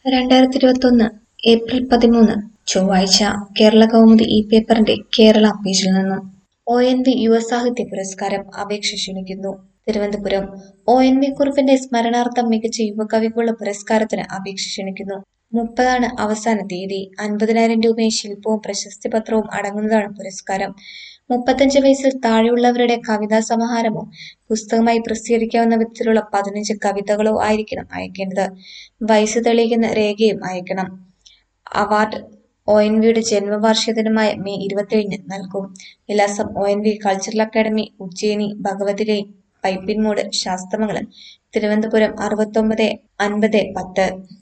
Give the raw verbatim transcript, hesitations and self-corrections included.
രണ്ടായിരത്തി ഇരുപത്തൊന്ന് ഏപ്രിൽ പതിമൂന്ന് ചൊവ്വാഴ്ച കേരള കൗമുദി ഈ പേപ്പറിന്റെ കേരള പേജിൽ നിന്നും ഒ എൻ വി യുവ സാഹിത്യ പുരസ്കാരം അപേക്ഷ ക്ഷണിക്കുന്നു. തിരുവനന്തപുരം ഒ എൻ വി കുറുപ്പിന്റെ സ്മരണാർത്ഥം മികച്ച യുവകവിക്കുള്ള പുരസ്കാരത്തിന് അപേക്ഷ ക്ഷണിക്കുന്നു. മുപ്പതാണ് അവസാന തീയതി. അൻപതിനായിരം രൂപയും ശില്പവും പ്രശസ്തി പത്രവും അടങ്ങുന്നതാണ് പുരസ്കാരം. മുപ്പത്തഞ്ച് വയസ്സിൽ താഴെയുള്ളവരുടെ കവിതാ സമാഹാരമോ പുസ്തകമായി പ്രസിദ്ധീകരിക്കാവുന്ന വിധത്തിലുള്ള പതിനഞ്ച് കവിതകളോ ആയിരിക്കണം അയക്കേണ്ടത്. വയസ്സ് തെളിയിക്കുന്ന രേഖയും അയക്കണം. അവാർഡ് ഒ എൻ വിയുടെ ജന്മവാർഷിക ദിനമായ മെയ് ഇരുപത്തിയേഴിന് നൽകും. വിലാസം: O N V cultural academy, Ujjayini, Bhagavathi lane, Pipinmoodu, Sasthamangalam, Thiruvananthapuram അറുപത്തൊമ്പത് അൻപത് പത്ത്.